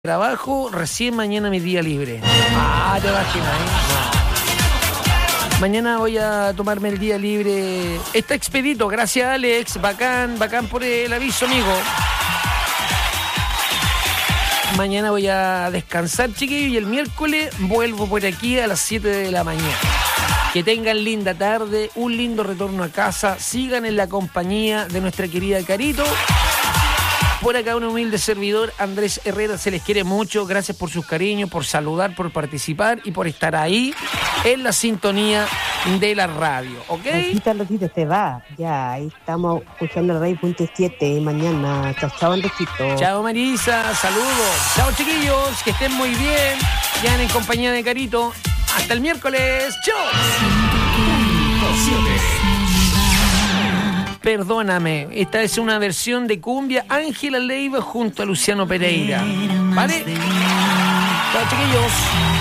Trabajo, recién mañana mi día libre. Te imaginas, No. Mañana voy a tomarme el día libre. Está expedito, gracias Alex. Bacán por el aviso, amigo. Mañana voy a descansar, chiquillos, y el miércoles vuelvo por aquí a las 7 de la mañana. Que tengan linda tarde, un lindo retorno a casa. Sigan en la compañía de nuestra querida Carito. Por acá un humilde servidor, Andrés Herrera, se les quiere mucho. Gracias por sus cariños, por saludar, por participar y por estar ahí en la sintonía de la radio, ¿ok? Lotito, se va. Ya, ahí estamos escuchando el Radio.7 mañana. Chao, Andresito. Chao, Marisa, saludos. Chao, chiquillos, que estén muy bien. Quedan en compañía de Carito. Hasta el miércoles. ¡Chao! Perdóname, esta es una versión de cumbia Ángela Leiva junto a Luciano Pereira. ¿Vale? Chao, chiquillos.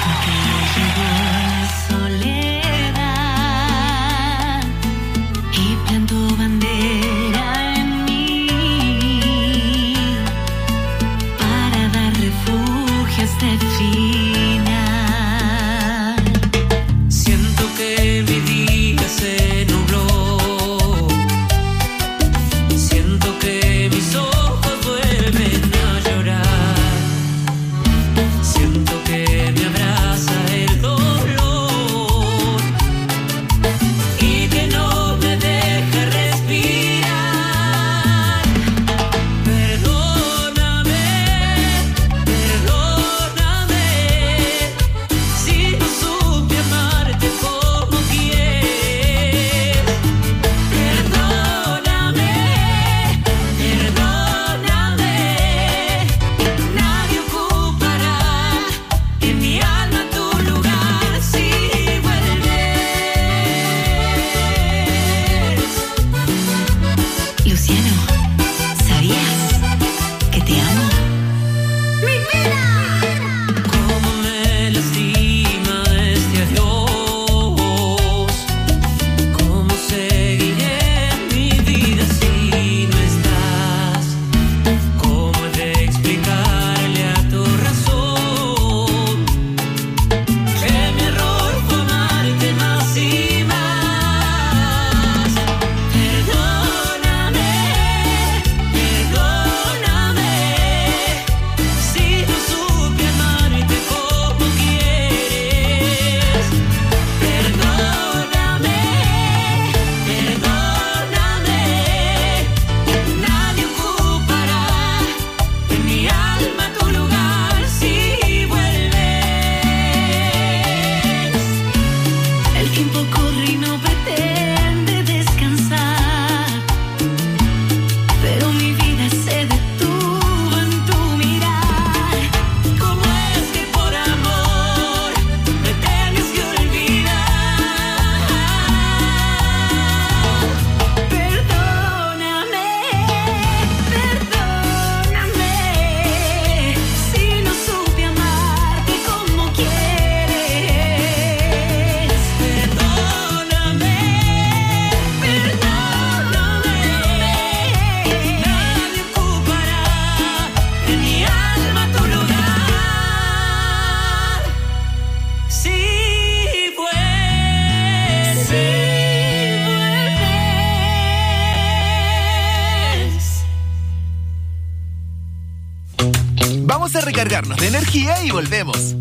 Vamos a recargarnos de energía y volvemos.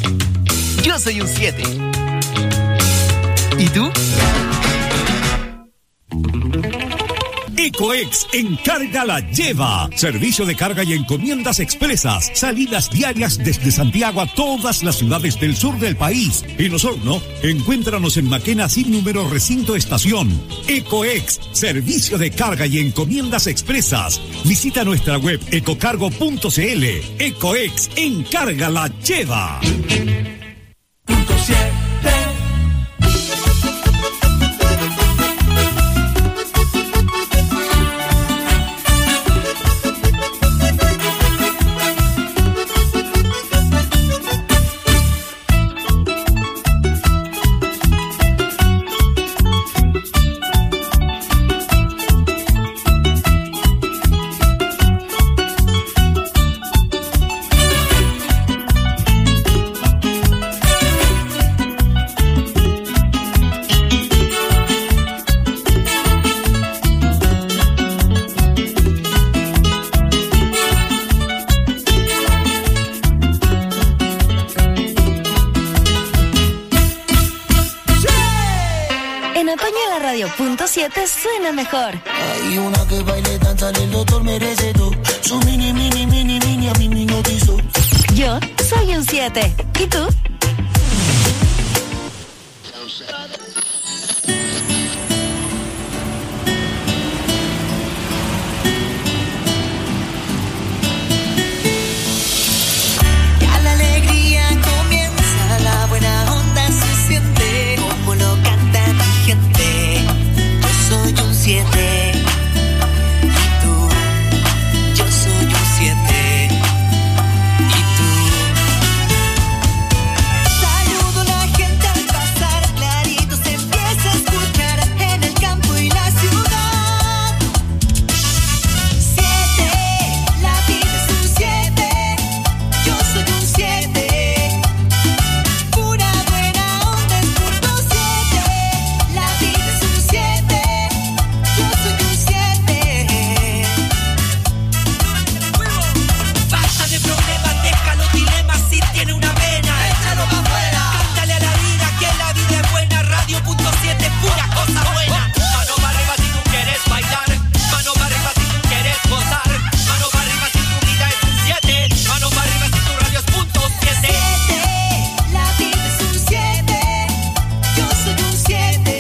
Yo soy un 7. ¿Y tú? Ecoex Encarga la lleva. Servicio de carga y encomiendas expresas. Salidas diarias desde Santiago a todas las ciudades del sur del país. En Osorno, encuéntranos en Maquena sin número recinto estación. Ecoex, servicio de carga y encomiendas expresas. Visita nuestra web ecocargo.cl. Ecoex Encarga la lleva. Radio.7 suena mejor. Hay una que baile, danza, el doctor merece todo. Su mini, a mí me hipnotizó. Yo soy un 7. ¿Y tú? Ya la alegría comienza, la buena onda se siente, como lo canta mi gente. Yo soy un 7. Y tú, yo soy un 7. Y tú. Saludo a la gente al pasar, clarito se empieza a escuchar en el campo y la ciudad. 7, la vida es un 7. Yo soy un 7. Pura buena onda es punto 7. La vida es un 7. Yo soy un 7. Basta de problemas, deja los dilemas. Si tiene una vena, échalo para afuera. Cántale a la vida que la vida es buena. Radio.7, pura cosa buena. Mano para arriba si tú quieres bailar. Mano para arriba si tú quieres gozar. Mano para arriba si tu vida es un 7. Mano para arriba si tu radio es punto 7. La vida es un 7. Yo soy un 7.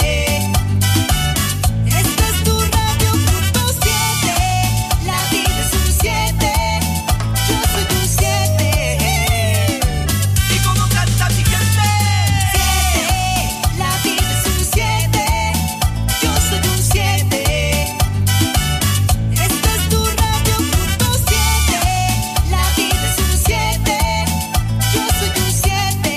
Esta es tu radio punto 7. La vida es un 7. Yo soy un 7. ¿Y cómo canta mi gente? 7. La vida es un 7. Yo soy un 7. Esta es tu radio punto 7. La vida es un 7. Yo soy un 7.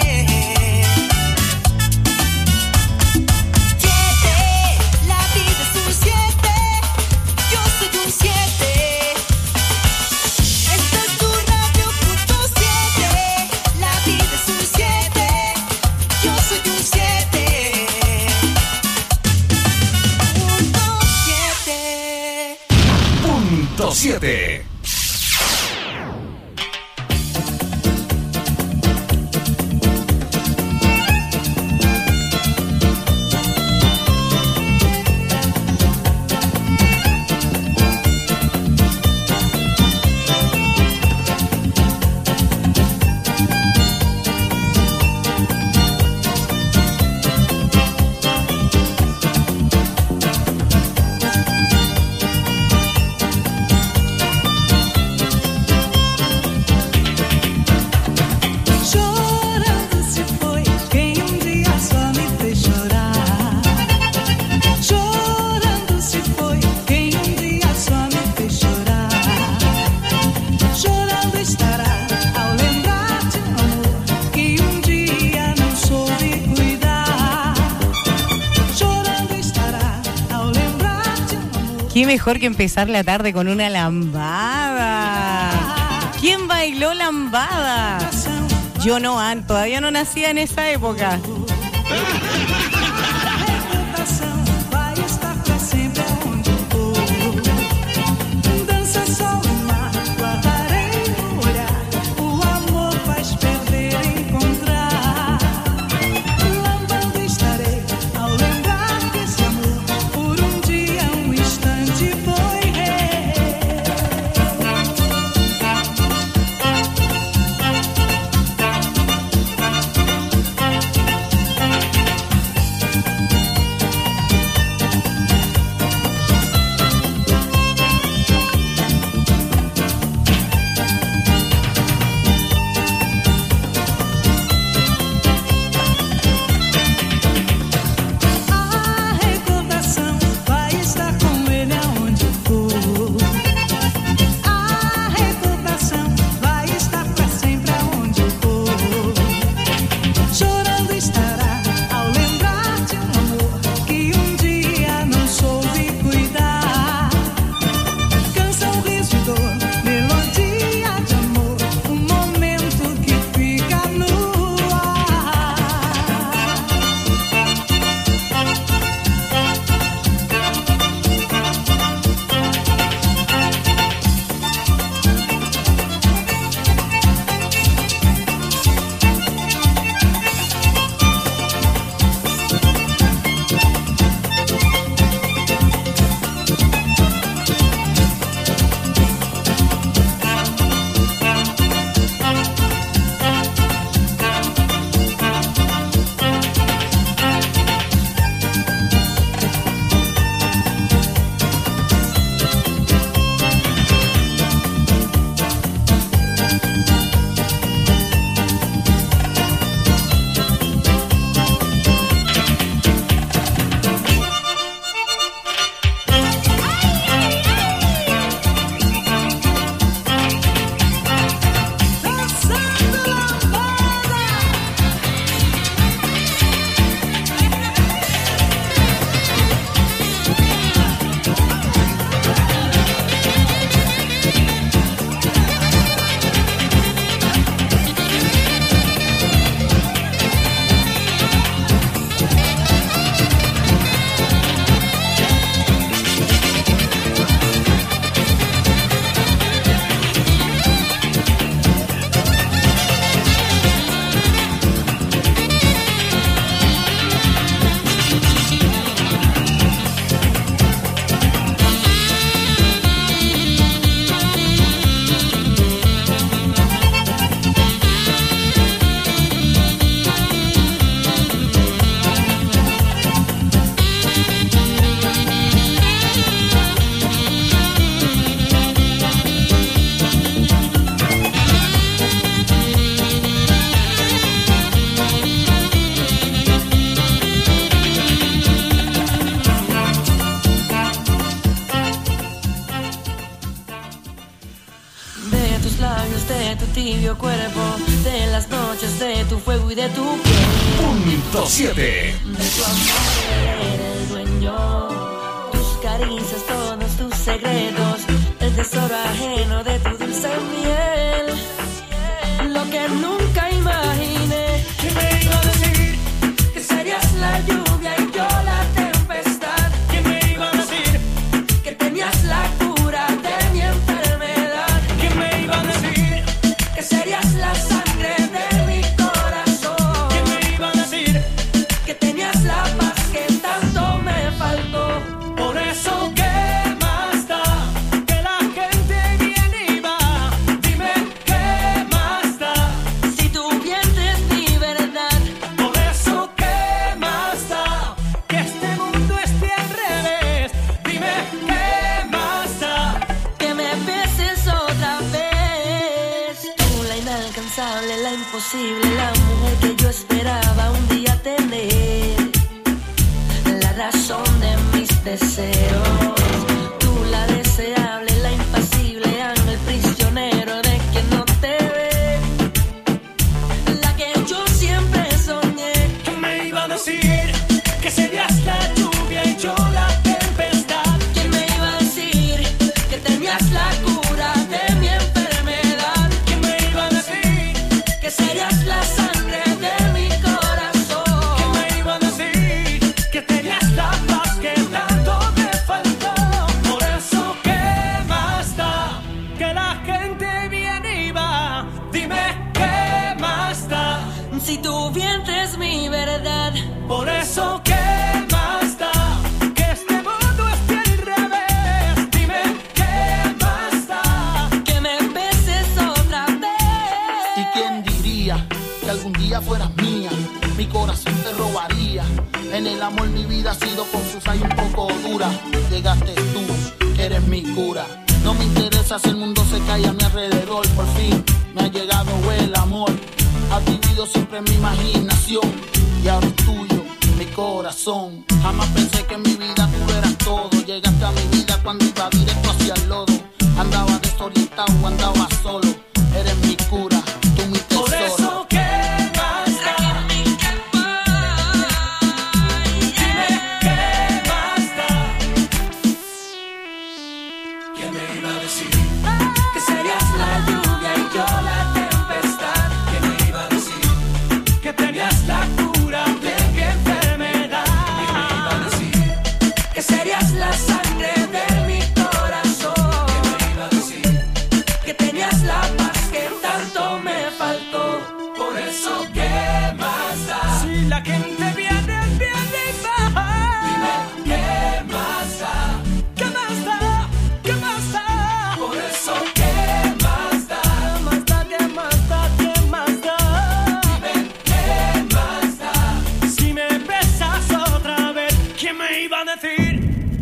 7. La vida es un 7. Yo soy un 7. Esta es tu radio punto 7. La vida es un 7. Yo soy un 7. Punto 7. Punto 7. Chorando se foi quem dia só me fez chorar. Chorando se foi quem dia só me fez chorar. Chorando estará ao lembrar de amor que dia não soube cuidar. Chorando estará ao lembrar de amor. Qué mejor que empezar la tarde con una lambada. ¿Quién bailó lambada? Yo no, todavía no nacía en esa época. Vai estar pra sempre onde eu vou. Dança só o mar, guardarei no olhar. O amor faz perder, encontrar. Lambando estarei ao lembrar que esse amor por dia, instante foi rei. bello cuerpo, de las noches, de tu fuego y de tu piel. Punto 7. De tu amor eres el dueño, tus caricias, todos tus secretos, el tesoro ajeno de tu dulce miel. Lo que nunca imaginé, que me iba a decir que serías la lluvia y yo la tempestad. Que me iba a decir que tenías la cura de mi enfermedad. Que me iba a decir que serías la sangre de mi corazón. Que me iba a decir que tenías la paz que tanto me faltó. Por eso, ¿qué más da? Que la gente viene y va. Dime, ¿qué más da? Si tú mientes mi verdad. Por eso, ¿qué más da? Que este mundo esté al revés. Dime, ¿qué más da? Que me beses otra vez. Tú, la inalcanzable, la imposible, la mujer que yo esperaba un día tener, la razón de mis deseos. Tú, la deseable, la impasible, ángel prisionero de quien no te ve, la que yo siempre soñé. Que me iba a decir que serías la lluvia y yo la tempestad. Que me iba a decir que tenías la cura de mi enfermedad. Que me iba a decir que serías la sangre de mi corazón. Que me iba a decir que tenías la paz que tanto me faltó. Por eso, ¿qué más da? Que la gente viene y va. Dime, ¿qué más da? Si tu vientre es mi verdad. Por eso, ¿qué más da? Que este mundo esté al revés. Dime, ¿qué más da? Que me beses otra vez. ¿Y quién diría que algún día fueras mía? Mi corazón te robaría. En el amor mi vida ha sido confusa y un poco dura. Llegaste tú, eres mi cura. No me interesa si el mundo se cae a mi alrededor. Por fin me ha llegado el amor. Has vivido siempre en mi imaginación y ahora es tuyo mi corazón. Jamás pensé que en mi vida tú eras todo. Llegaste a mi vida cuando iba directo hacia el lodo. Andaba desorientado, andaba solo. Eres mi cura, tú mi tesoro. Por eso, ¿qué más da? Dime, ¿qué más da? ¿Quién me iba a decir que serías la lluvia y yo la tempestad? ¿Quién me iba a decir que tenías la cura de mi enfermedad? ¿Quién me iba a decir que serías la sangre de mi corazón? ¿Quién me iba a decir que tenías la paz que tanto me faltó? Por eso, ¿qué más da? Si la gente viene y baja. Dime, ¿qué más da? ¿Qué más da? ¿Qué más da? Por eso, ¿qué más da? ¿Qué más da? ¿Qué más da? ¿Qué más da? Dime, ¿qué más da? Si me besas otra vez, ¿quién me iba a decir?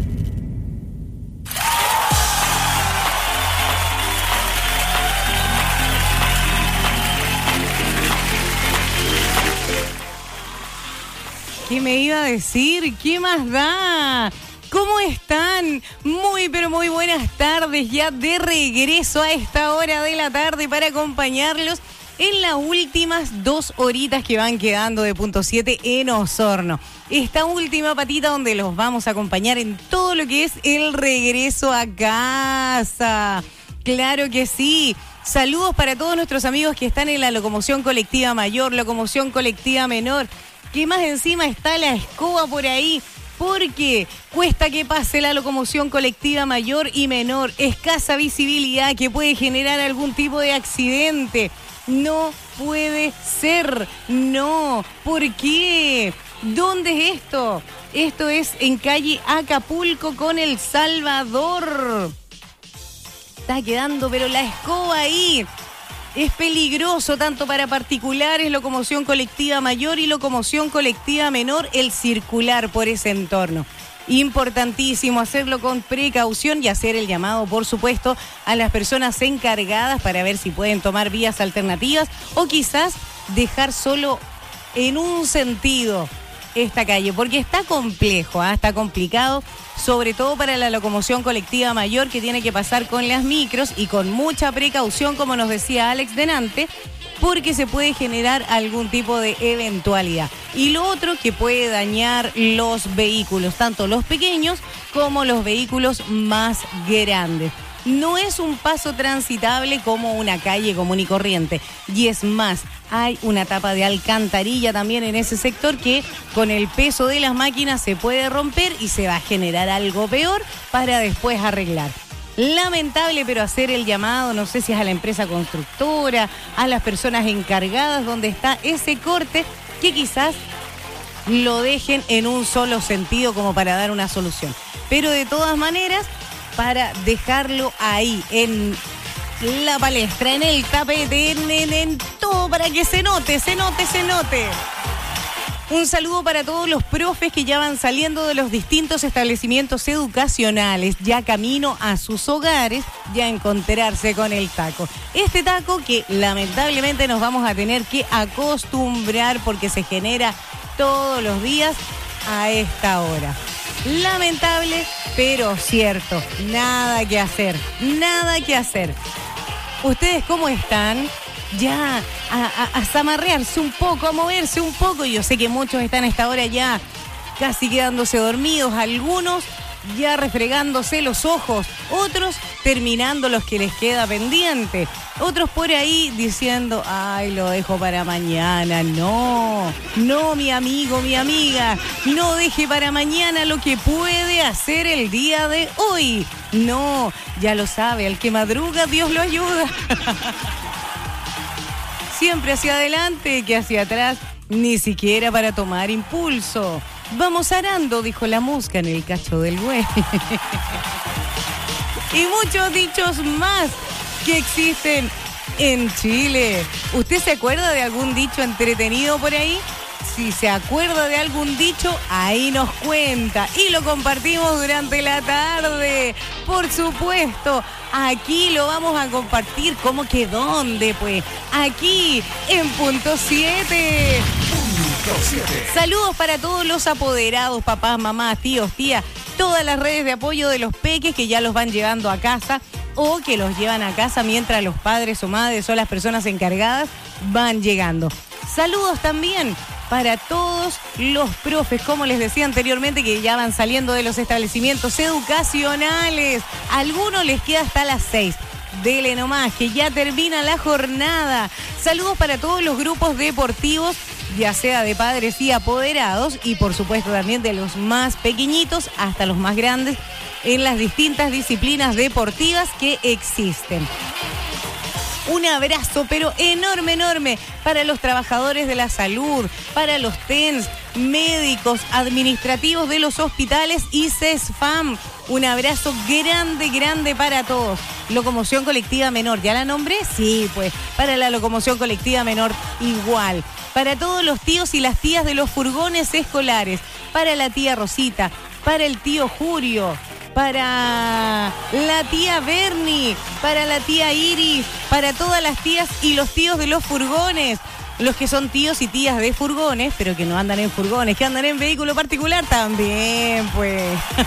¿Qué me iba a decir? ¿Qué más da? ¿Cómo están? Muy, pero muy buenas tardes. Ya de regreso a esta hora de la tarde para acompañarlos en las últimas 2 horitas que van quedando de Punto 7 en Osorno. Esta última patita donde los vamos a acompañar en todo lo que es el regreso a casa. Claro que sí. Saludos para todos nuestros amigos que están en la locomoción colectiva mayor, locomoción colectiva menor, que más encima está la escoba por ahí, porque cuesta que pase la locomoción colectiva mayor y menor, escasa visibilidad que puede generar algún tipo de accidente. No puede ser, no. ¿Por qué? ¿Dónde es esto? Esto es en calle Acapulco con El Salvador. Está quedando, pero la escoba ahí. Es peligroso tanto para particulares, locomoción colectiva mayor y locomoción colectiva menor, el circular por ese entorno. Importantísimo hacerlo con precaución y hacer el llamado, por supuesto, a las personas encargadas para ver si pueden tomar vías alternativas o quizás dejar solo en un sentido esta calle, porque está complejo, está complicado, sobre todo para la locomoción colectiva mayor que tiene que pasar con las micros y con mucha precaución, como nos decía Alex delante, porque se puede generar algún tipo de eventualidad. Y lo otro, que puede dañar los vehículos, tanto los pequeños como los vehículos más grandes. No es un paso transitable como una calle común y corriente. Y es más, hay una tapa de alcantarilla también en ese sector que con el peso de las máquinas se puede romper y se va a generar algo peor para después arreglar. Lamentable, pero hacer el llamado, no sé si es a la empresa constructora, a las personas encargadas donde está ese corte, que quizás lo dejen en un solo sentido como para dar una solución. Pero de todas maneras, para dejarlo ahí, en la palestra, en el tapete, en todo, para que se note. Un saludo para todos los profes que ya van saliendo de los distintos establecimientos educacionales, ya camino a sus hogares, ya a encontrarse con el taco. Este taco que lamentablemente nos vamos a tener que acostumbrar porque se genera todos los días a esta hora. Lamentable, pero cierto. Nada que hacer. ¿Ustedes cómo están? Ya a zamarrearse un poco, a moverse un poco. Yo sé que muchos están a esta hora ya casi quedándose dormidos, algunos ya refregándose los ojos, otros terminando los que les queda pendiente, otros por ahí diciendo, ay, lo dejo para mañana. No, mi amigo, mi amiga, no deje para mañana lo que puede hacer el día de hoy. No, ya lo sabe, al que madruga Dios lo ayuda. Siempre hacia adelante que hacia atrás, ni siquiera para tomar impulso. Vamos arando, dijo la mosca en el cacho del buey. Y muchos dichos más que existen en Chile. ¿Usted se acuerda de algún dicho entretenido por ahí? Si se acuerda de algún dicho, ahí nos cuenta y lo compartimos durante la tarde. Por supuesto, aquí lo vamos a compartir. ¿Cómo que dónde? Pues aquí en Punto 7. Saludos para todos los apoderados, papás, mamás, tíos, tías, todas las redes de apoyo de los peques que ya los van llevando a casa o que los llevan a casa mientras los padres o madres o las personas encargadas van llegando. Saludos también para todos los profes, como les decía anteriormente, que ya van saliendo de los establecimientos educacionales. A algunos les queda hasta las 6. Dele nomás, que ya termina la jornada. Saludos para todos los grupos deportivos, ya sea de padres y apoderados, y por supuesto también de los más pequeñitos hasta los más grandes, en las distintas disciplinas deportivas que existen. Un abrazo, pero enorme, enorme, para los trabajadores de la salud, para los TENS, médicos, administrativos de los hospitales y CESFAM. Un abrazo grande, grande para todos. Locomoción colectiva menor, ¿ya la nombré? Sí, pues, para la locomoción colectiva menor igual. Para todos los tíos y las tías de los furgones escolares, para la tía Rosita, para el tío Julio, para la tía Bernie, para la tía Iris, para todas las tías y los tíos de los furgones, los que son tíos y tías de furgones, pero que no andan en furgones, que andan en vehículo particular también, pues.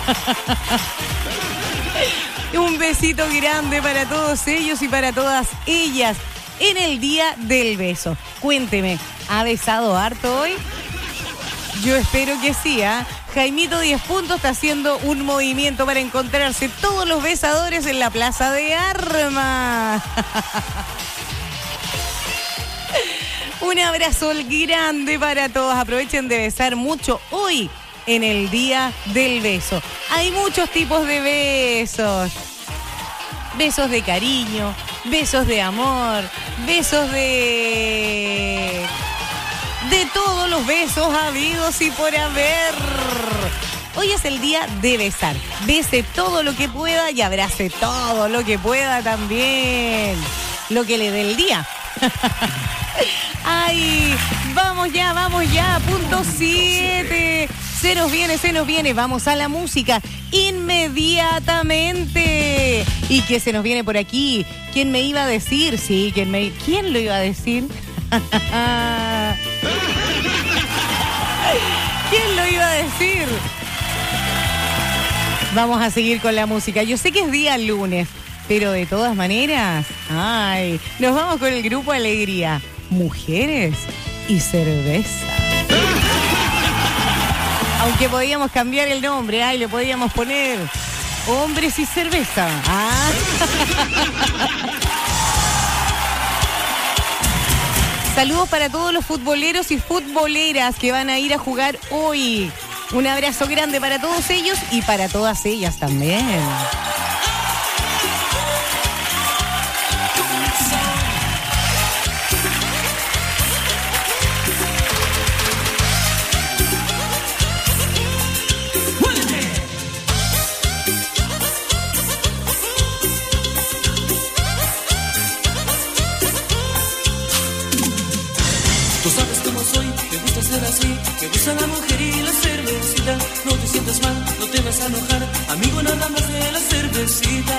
Un besito grande para todos ellos y para todas ellas en el Día del Beso. Cuénteme, ¿ha besado harto hoy? Yo espero que sí, ¿ah? Jaimito 10 puntos está haciendo un movimiento para encontrarse todos los besadores en la Plaza de Armas. Un abrazo grande para todos. Aprovechen de besar mucho hoy en el Día del Beso. Hay muchos tipos de besos. Besos de cariño, besos de amor, besos de todos los besos habidos y por haber. Hoy es el día de besar. Bese todo lo que pueda y abrace todo lo que pueda también. Lo que le dé el día. Ay, vamos ya, punto 7. Se nos viene, vamos a la música inmediatamente. ¿Y qué se nos viene por aquí? ¿Quién me iba a decir? Sí, ¿quién lo iba a decir? ¿Quién lo iba a decir? Vamos a seguir con la música. Yo sé que es día lunes, pero de todas maneras, ay, nos vamos con el grupo Alegría. Mujeres y cerveza. Aunque podíamos cambiar el nombre, ay, le podíamos poner hombres y cerveza. Ah. Saludos para todos los futboleros y futboleras que van a ir a jugar hoy. Un abrazo grande para todos ellos y para todas ellas también. Tú sabes cómo soy, me gusta ser así, me gusta la mujer y la cervecita. No te sientas mal, no te vas a enojar, amigo, nada más de la cervecita.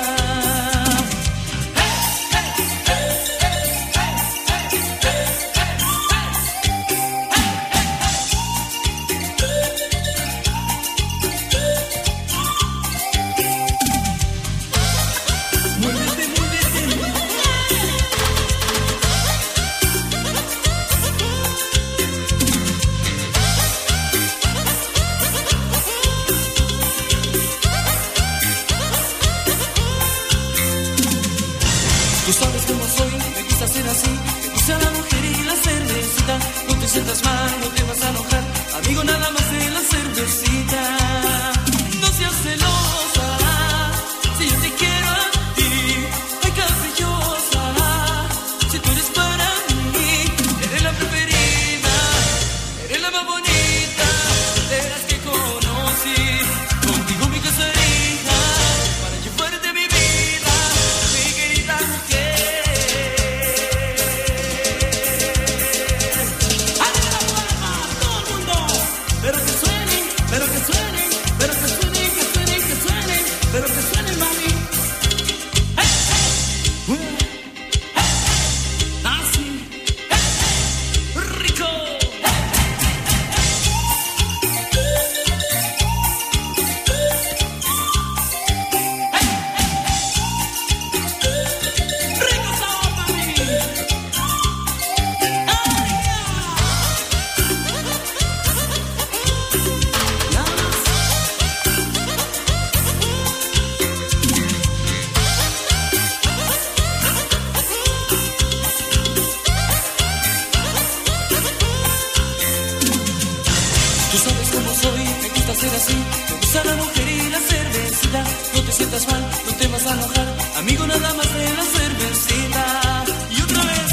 Tú sabes cómo soy, me gusta ser así, me gusta la mujer y la cervecita. No te sientas mal, no te vas a enojar, amigo, nada más de la cervecita. No seas celosa, si yo te quiero a ti, ay caprichosa, si tú eres para mí, eres la preferida, eres la más bonita, de las que conocí, contigo me casaría, para llevarte mi vida, mi querida mujer. Pero que suenen, pero que suenen, pero que suenen, que suenen, que suenen, pero que suenen, mami. ¡Hey, hey! ¡Hey! ¡Así! ¡Hey! ¡Rico! ¡Rico sabor, mami! Tú sabes cómo soy, me gusta ser así, me gusta la mujer y la cervecita. No te sientas mal, no te vas a enojar, amigo, nada más de la cervecita. Y otra vez.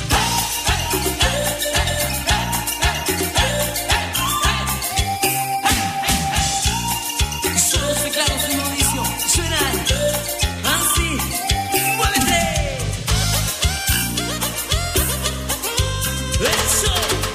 Solo los teclados en Mauricio suenan así. ¡Muévete! ¡Eso!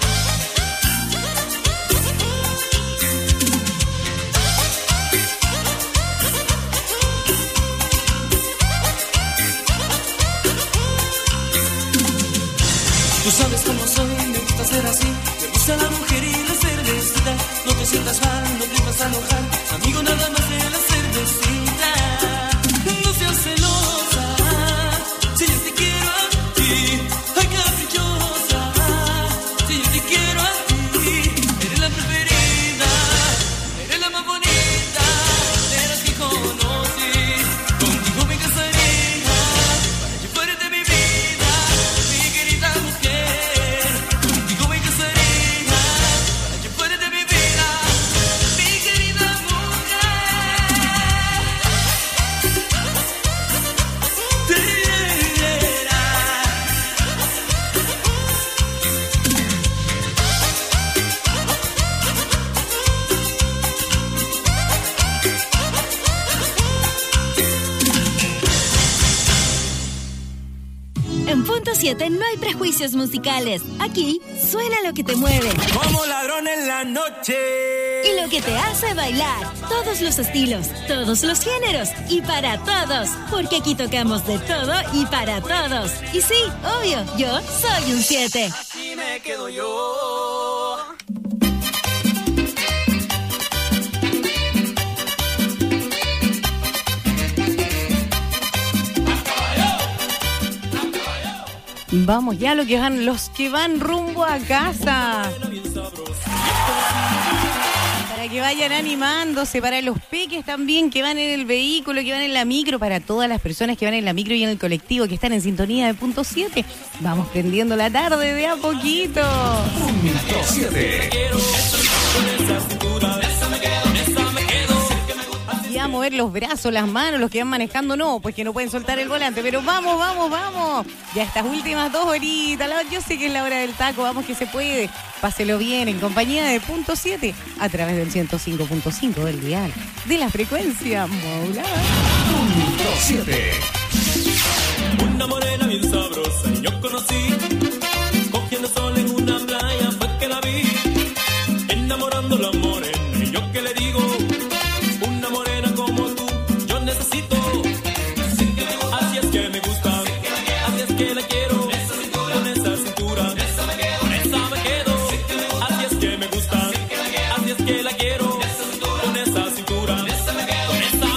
Tú sabes cómo soy, me gusta ser así, me gusta la mujer y la cervecita. No te sientas mal, no te vas a enojar, amigo, nada más de la cervecita. No seas celosa, si yo te quiero a ti, ay caprichosa, si yo te quiero a ti, eres la preferida, eres la más bonita, de las que conocí, contigo me casaría, para llevarte mi vida, mi querida mujer, contigo me casaría, para llevarte mi vida, mi querida mujer. En Punto 7 no hay prejuicios musicales. Aquí suena lo que te mueve. Como ladrón en la noche. Y lo que te hace bailar. Todos los estilos, todos los géneros y para todos. Porque aquí tocamos de todo y para todos. Y sí, obvio, yo soy un 7. Así me quedo yo. Vamos ya los que van rumbo a casa. Para que vayan animándose, para los peques también que van en el vehículo, que van en la micro, para todas las personas que van en la micro y en el colectivo, que están en sintonía de Punto 7. Vamos prendiendo la tarde de a poquito. Punto 7. Y a mover los brazos, las manos, los que van manejando no, pues que no pueden soltar el volante, pero vamos, vamos, vamos. Ya estas últimas 2 horitas, yo sé que es la hora del taco, vamos que se puede. Páselo bien en compañía de Punto 7 a través del 105.5 del dial de la frecuencia modulada. Punto 7. Una morena bien sabrosa yo conocí, cogiendo sol en una playa fue que la vi, enamorando la morena y yo que le digo, una morena como tú yo necesito, así es que me gusta, así es que la quiero, con esa cintura, con esa me quedo, así es que me gusta, así es que la quiero, con esa cintura, con esa me quedo.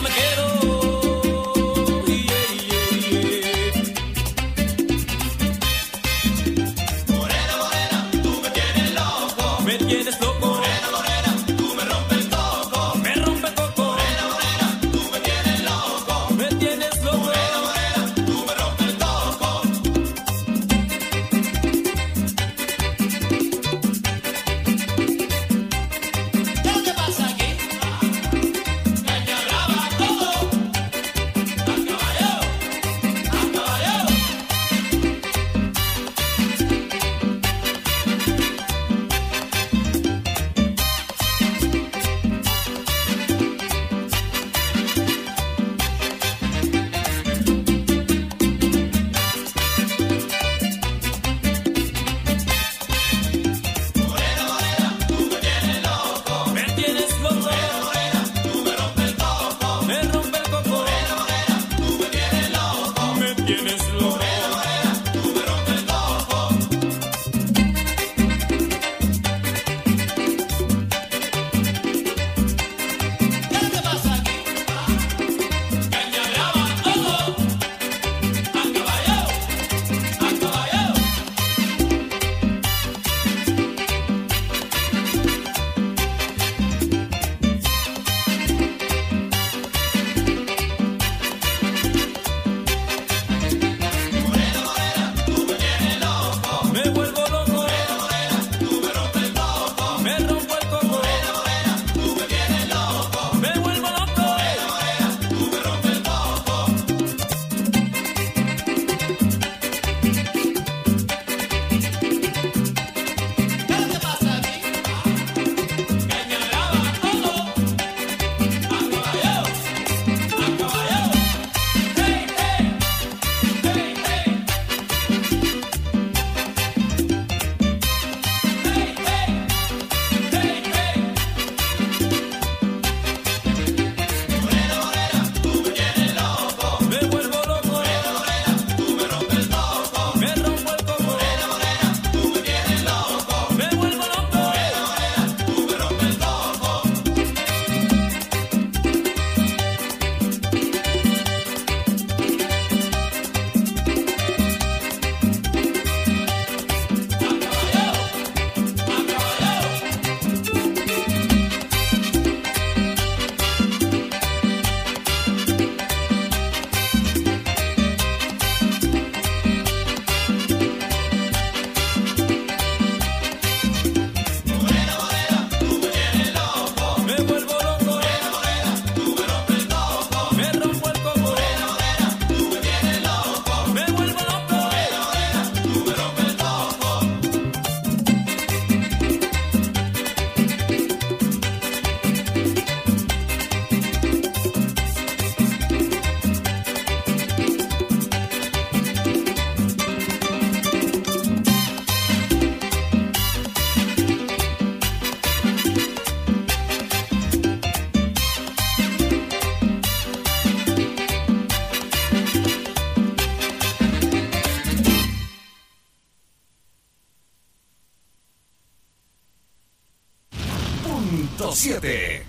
Punto 7.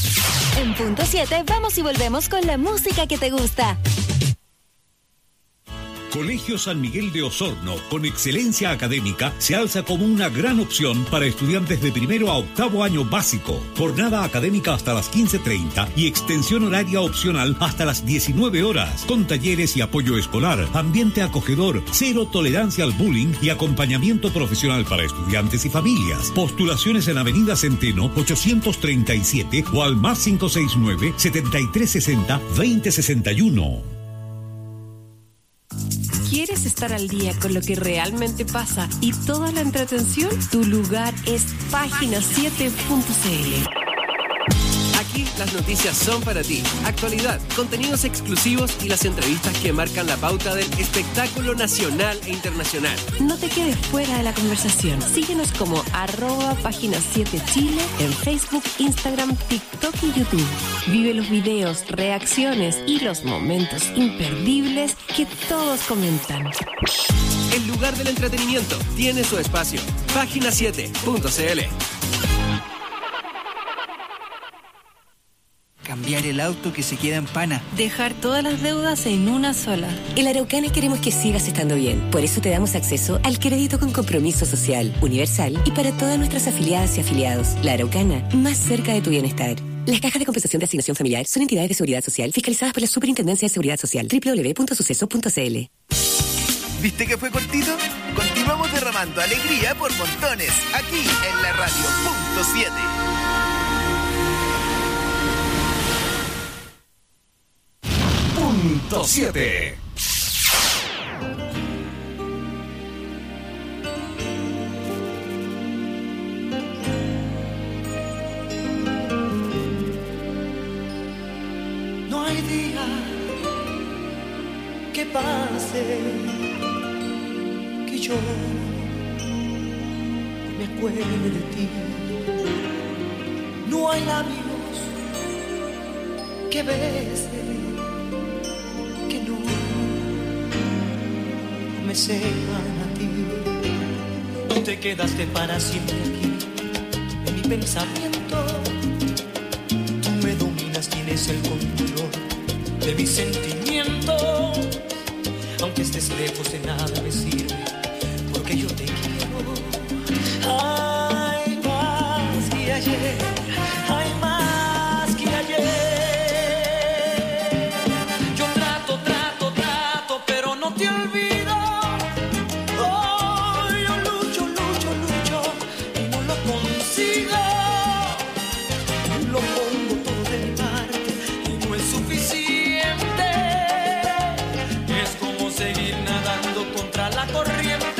En Punto 7 vamos y volvemos con la música que te gusta. Colegio San Miguel de Osorno, con excelencia académica, se alza como una gran opción para estudiantes de primero a octavo año básico. Jornada académica hasta las 15:30 y extensión horaria opcional hasta las 19 horas, con talleres y apoyo escolar, ambiente acogedor, cero tolerancia al bullying y acompañamiento profesional para estudiantes y familias. Postulaciones en Avenida Centeno 837 o al más 569 7360 2061. ¿Quieres estar al día con lo que realmente pasa y toda la entretención? Tu lugar es Página7.cl. Aquí las noticias son para ti. Actualidad, contenidos exclusivos y las entrevistas que marcan la pauta del espectáculo nacional e internacional. No te quedes fuera de la conversación. Síguenos como @Página7Chile en Facebook, Instagram, TikTok y YouTube. Vive los videos, reacciones y los momentos imperdibles que todos comentan. El lugar del entretenimiento tiene su espacio. Página7.cl. Cambiar el auto que se queda en pana. Dejar todas las deudas en una sola. En la Araucana queremos que sigas estando bien. Por eso te damos acceso al crédito con compromiso social, universal y para todas nuestras afiliadas y afiliados. La Araucana, más cerca de tu bienestar. Las cajas de compensación de asignación familiar son entidades de seguridad social fiscalizadas por la Superintendencia de Seguridad Social. www.suceso.cl. ¿Viste que fue cortito? Continuamos derramando alegría por montones, aquí en la radio .7. Punto 7. No hay día que pase que yo me acuerde de ti. No hay labios que besen que no me sepan a ti. Tú te quedaste para siempre aquí en mi pensamiento. Tú me dominas, tienes el control de mis sentimientos. Aunque estés lejos de nada me sirve, porque yo te quiero. Hay más que ayer, hay más que ayer. Te olvido, oh, yo lucho y no lo consigo. Lo pongo todo de mi parte y no es suficiente. Es como seguir nadando contra la corriente.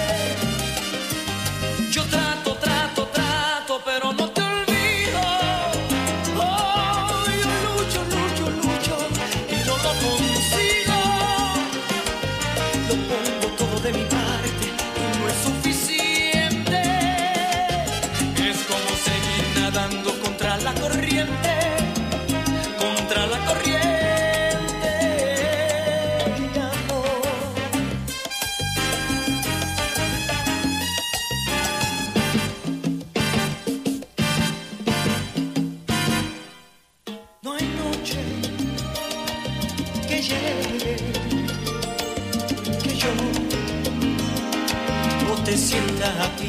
Yo trato, pero no te olvido. Oh, yo lucho y no lo consigo. Lo pongo todo de mi parte y no es suficiente. Es como seguir nadando contra la corriente, contra la corriente. Mi amor. No hay noche que llegue yo no te sienta aquí.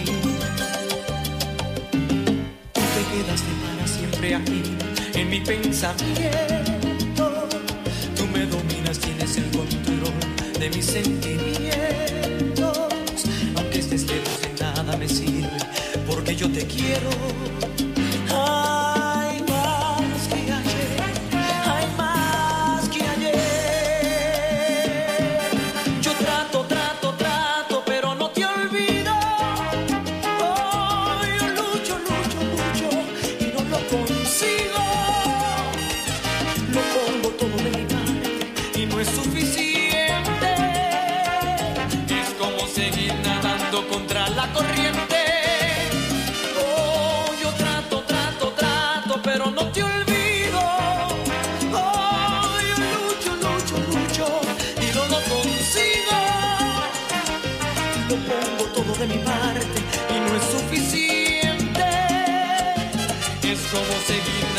Tú te quedaste para siempre aquí en mi pensamiento. Tú me dominas, tienes el control de mis sentimientos. Aunque estés lejos de nada me sirve, porque yo te quiero. Hay más que ayer, hay más que ayer. Pero no te olvido. Oh, yo lucho y no lo consigo. Lo pongo todo de mi parte y no es suficiente. Es como seguir nadando contra la corriente. Oh, yo trato, pero no te olvido. Oh, yo lucho y no lo consigo. Lo pongo todo de mi parte y no es suficiente. Es como seguir